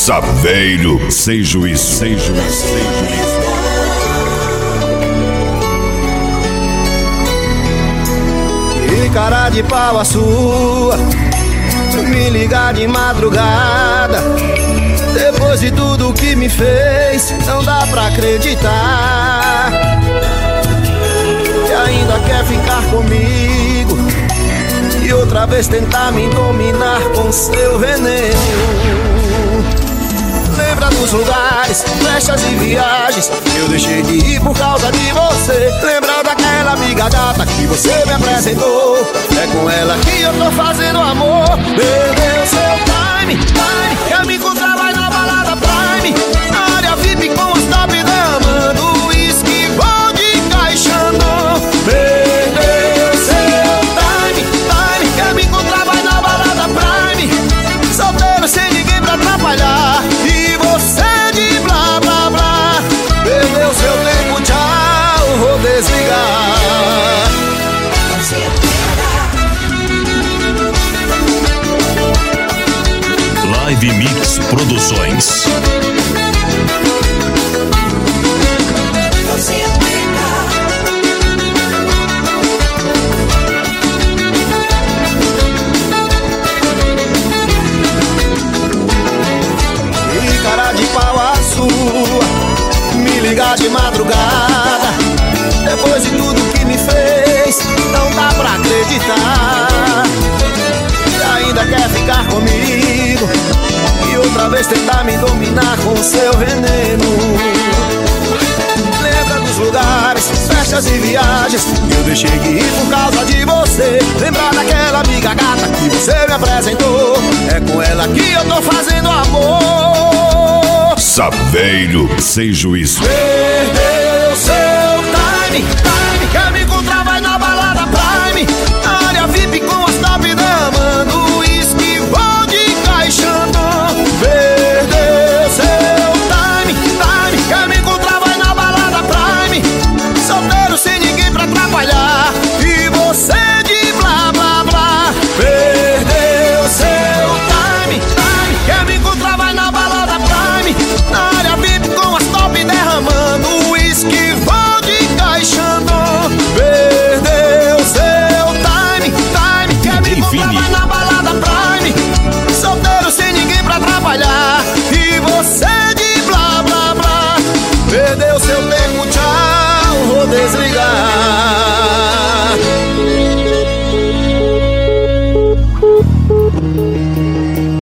Saveiro, sem juízo, sem juízo, sem juízo. E cara de pau a sua, me ligar de madrugada. Depois de tudo que me fez, não dá pra acreditar que ainda quer ficar comigo e outra vez tentar me dominar com seu veneno. Lembra dos lugares, festas e viagens que eu deixei de ir por causa de você. Lembra daquela amiga gata que você me apresentou. É com ela que eu tô fazendo amor. Perdeu seu time, quer me encontrar lá na balada Prime, na área VIP com os top derramando uísque, vodka e Xandão. Perdeu seu time, quer me encontrar vai na balada Prime, solteiro sem ninguém pra atrapalhar. E você de blá blá blá, perdeu seu tempo, tchau, vou desligar. Live Mix Produções. E cara de pau a sua, me ligar de madrugada. Depois de tudo que me fez, não dá pra acreditar que ainda quer ficar comigo e outra vez tentar me dominar com seu veneno. Lembra dos lugares, festas e viagens que eu deixei de ir por causa de você. Lembra daquela amiga gata que você me apresentou. É com ela que eu tô fazendo amor. Saveiro, sem juízo. Perdeu seu time, quer me encontrar vai na balada Prime, na área VIP com as top derramando uísque, vodka e Xandão. Perdeu seu time, quer me encontrar vai na balada Prime, solteiro sem ninguém pra atrapalhar. E você de blá blá blá, perdeu seu time, quer me encontrar vai na balada Prime, na área VIP com as top derramando uísque, vodka e Xandão. Perdeu seu time, quer me encontrar vai na